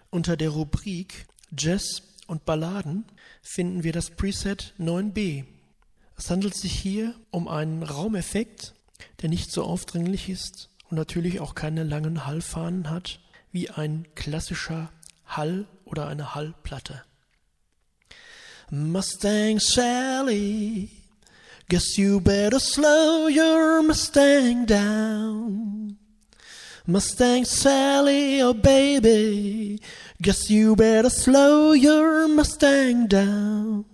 Unter der Rubrik Jazz und Balladen finden wir das Preset 9b. Es handelt sich hier um einen Raumeffekt, der nicht so aufdringlich ist und natürlich auch keine langen Hallfahnen hat, wie ein klassischer Hall oder eine Hallplatte. Mustang Sally, guess you better slow your Mustang down. Mustang Sally, oh baby, guess you better slow your Mustang down.